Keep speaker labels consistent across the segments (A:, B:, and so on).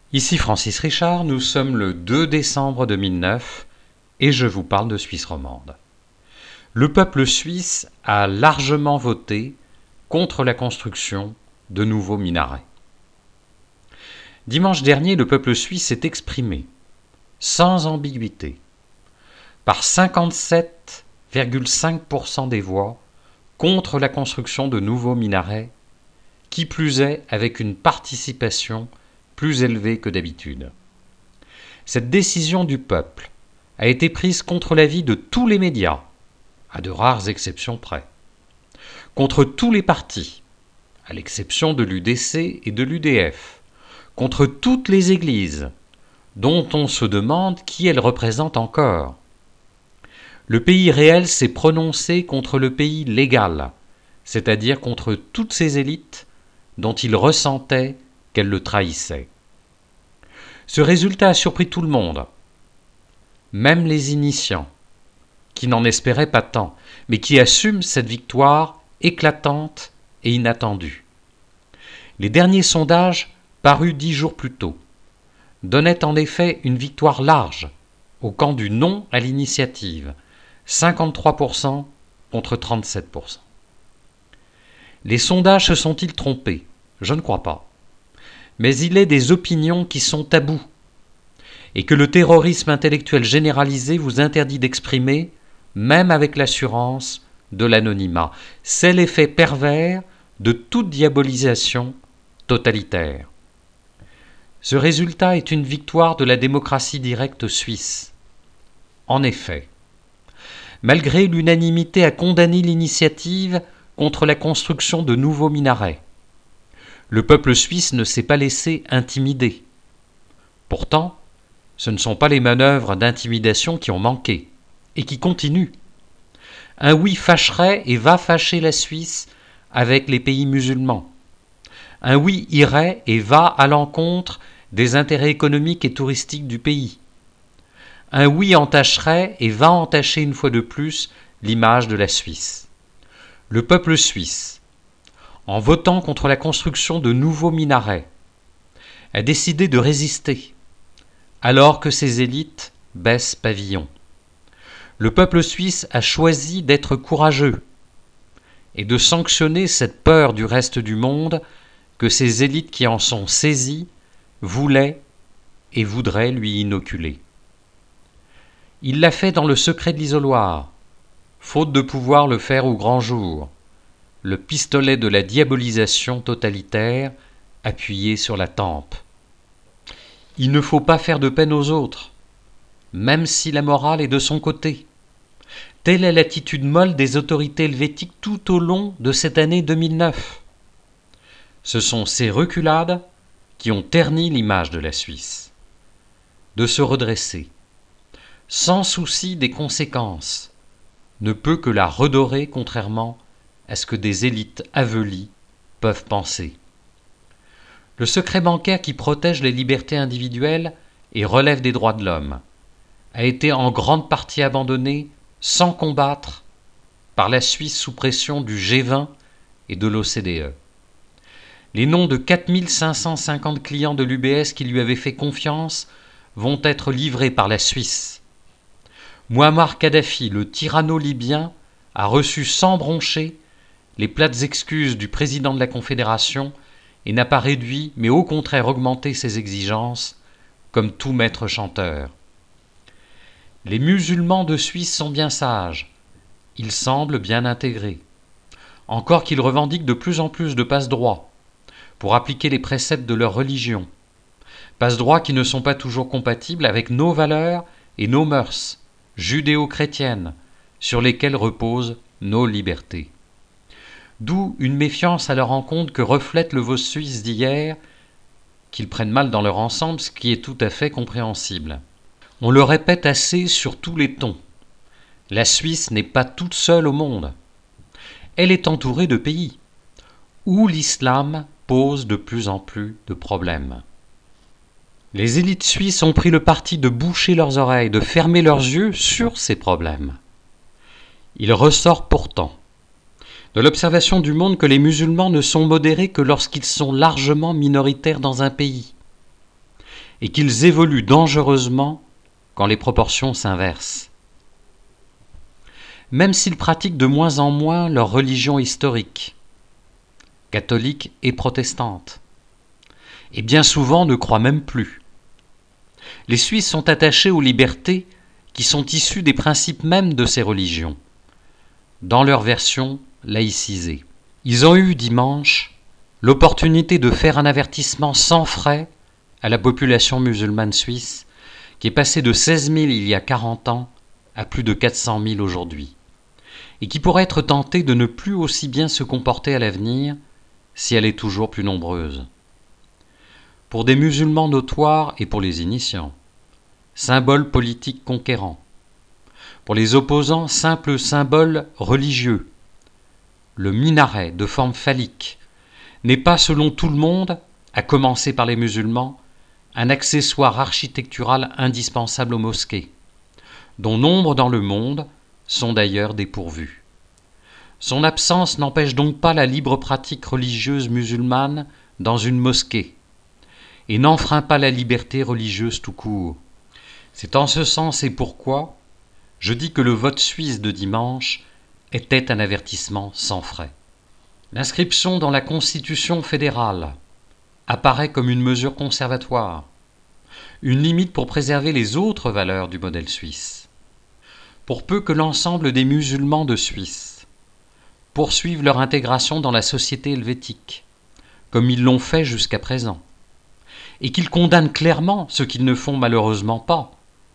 A: Ici Francis Richard, nous sommes le 2 décembre 2009 et je vous parle de Suisse romande. Le peuple suisse a largement voté contre la construction de nouveaux minarets. Dimanche dernier, le peuple suisse s'est exprimé, sans ambiguïté, par 57,5% des voix contre la construction de nouveaux minarets, qui plus est avec une participation plus élevée que d'habitude. Cette décision du peuple a été prise contre l'avis de tous les médias, à de rares exceptions près, contre tous les partis, à l'exception de l'UDC et de l'UDF, contre toutes les églises, dont on se demande qui elles représentent encore. Le pays réel s'est prononcé contre le pays légal, c'est-à-dire contre toutes ces élites dont il ressentait qu'elles le trahissaient. Ce résultat a surpris tout le monde, même les initiants, qui n'en espéraient pas tant, mais qui assument cette victoire éclatante et inattendue. Les derniers sondages, parus 10 jours plus tôt, donnaient en effet une victoire large au camp du non à l'initiative, 53% contre 37%. Les sondages se sont-ils trompés ? Je ne crois pas. Mais il est des opinions qui sont tabous et que le terrorisme intellectuel généralisé vous interdit d'exprimer, même avec l'assurance de l'anonymat. C'est l'effet pervers de toute diabolisation totalitaire. Ce résultat est une victoire de la démocratie directe suisse. En effet, malgré l'unanimité à condamner l'initiative contre la construction de nouveaux minarets, le peuple suisse ne s'est pas laissé intimider. Pourtant, ce ne sont pas les manœuvres d'intimidation qui ont manqué, et qui continuent. Un oui fâcherait et va fâcher la Suisse avec les pays musulmans. Un oui irait et va à l'encontre des intérêts économiques et touristiques du pays. Un oui entacherait et va entacher une fois de plus l'image de la Suisse. Le peuple suisse, en votant contre la construction de nouveaux minarets, a décidé de résister, alors que ses élites baissent pavillon. Le peuple suisse a choisi d'être courageux et de sanctionner cette peur du reste du monde que ces élites qui en sont saisies voulaient et voudraient lui inoculer. Il l'a fait dans le secret de l'isoloir, faute de pouvoir le faire au grand jour, le pistolet de la diabolisation totalitaire appuyé sur la tempe. Il ne faut pas faire de peine aux autres, même si la morale est de son côté. Telle est l'attitude molle des autorités helvétiques tout au long de cette année 2009. Ce sont ces reculades qui ont terni l'image de la Suisse. De se redresser, sans souci des conséquences, ne peut que la redorer contrairement à ce que des élites aveuglies peuvent penser. Le secret bancaire qui protège les libertés individuelles et relève des droits de l'homme a été en grande partie abandonné sans combattre par la Suisse sous pression du G20 et de l'OCDE. Les noms de 4550 clients de l'UBS qui lui avaient fait confiance vont être livrés par la Suisse. Mouammar Kadhafi, le tyranno libyen, a reçu sans broncher les plates excuses du président de la Confédération et n'a pas réduit, mais au contraire augmenté ses exigences, comme tout maître chanteur. Les musulmans de Suisse sont bien sages, ils semblent bien intégrés, encore qu'ils revendiquent de plus en plus de passe-droits pour appliquer les préceptes de leur religion, passe-droits qui ne sont pas toujours compatibles avec nos valeurs et nos mœurs judéo-chrétiennes sur lesquelles reposent nos libertés. D'où une méfiance à leur encontre que reflète le vote suisse d'hier, qu'ils prennent mal dans leur ensemble, ce qui est tout à fait compréhensible. On le répète assez sur tous les tons. La Suisse n'est pas toute seule au monde. Elle est entourée de pays où l'islam pose de plus en plus de problèmes. Les élites suisses ont pris le parti de boucher leurs oreilles, de fermer leurs yeux sur ces problèmes. Il ressort pourtant de l'observation du monde que les musulmans ne sont modérés que lorsqu'ils sont largement minoritaires dans un pays. et qu'ils évoluent dangereusement quand les proportions s'inversent. Même s'ils pratiquent de moins en moins leur religion historique, catholique et protestante, et bien souvent ne croient même plus. Les Suisses sont attachés aux libertés qui sont issues des principes mêmes de ces religions, dans leur version laïcisée. Ils ont eu dimanche l'opportunité de faire un avertissement sans frais à la population musulmane suisse, qui est passée de 16 000 il y a 40 ans à plus de 400 000 aujourd'hui, et qui pourrait être tentée de ne plus aussi bien se comporter à l'avenir si elle est toujours plus nombreuse. Pour des musulmans notoires et pour les initiants, symbole politique conquérant. Pour les opposants, simple symbole religieux. Le minaret de forme phallique n'est pas, selon tout le monde, à commencer par les musulmans, un accessoire architectural indispensable aux mosquées, dont nombre dans le monde sont d'ailleurs dépourvus. Son absence n'empêche donc pas la libre pratique religieuse musulmane dans une mosquée, et n'enfreint pas la liberté religieuse tout court. C'est en ce sens et pourquoi je dis que le vote suisse de dimanche était un avertissement sans frais. L'inscription dans la Constitution fédérale apparaît comme une mesure conservatoire, une limite pour préserver les autres valeurs du modèle suisse. Pour peu que l'ensemble des musulmans de Suisse poursuivent leur intégration dans la société helvétique, comme ils l'ont fait jusqu'à présent, et qu'ils condamnent clairement ce qu'ils ne font malheureusement pas,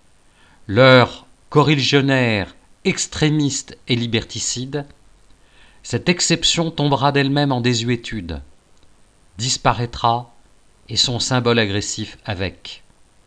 A: leurs coreligionnaires extrémistes et liberticides, cette exception tombera d'elle-même en désuétude, disparaîtra et son symbole agressif avec.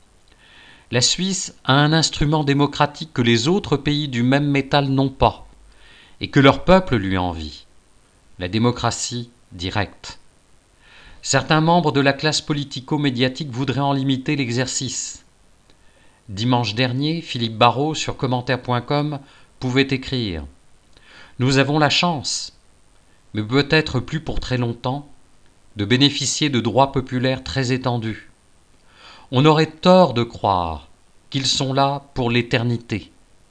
A: La Suisse a un instrument démocratique que les autres pays du même métal n'ont pas, et que leur peuple lui envie, la démocratie directe. Certains membres de la classe politico-médiatique voudraient en limiter l'exercice. Dimanche dernier, Philippe Barrault, sur commentaire.com, pouvait écrire « Nous avons la chance, mais peut-être plus pour très longtemps, de bénéficier de droits populaires très étendus. On aurait tort de croire qu'ils sont là pour l'éternité.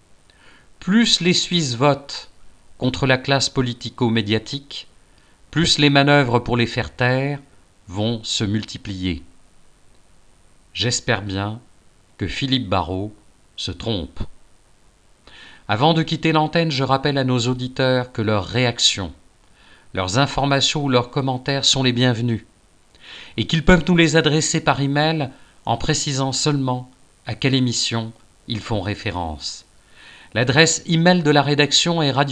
A: Plus les Suisses votent contre la classe politico-médiatique, plus les manœuvres pour les faire taire vont se multiplier. J'espère bien que Philippe Barrault se trompe. » Avant de quitter l'antenne, je rappelle à nos auditeurs que leurs réactions, leurs informations ou leurs commentaires sont les bienvenus et qu'ils peuvent nous les adresser par email en précisant seulement à quelle émission ils font référence. L'adresse email de la rédaction est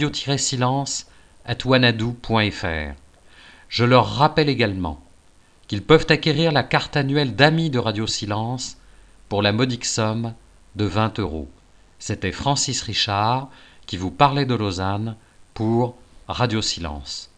A: radio-silence@wanadoo.fr. Je leur rappelle également qu'ils peuvent acquérir la carte annuelle d'amis de Radio Silence pour la modique somme de 20 €. C'était Francis Richard qui vous parlait de Lausanne pour Radio Silence.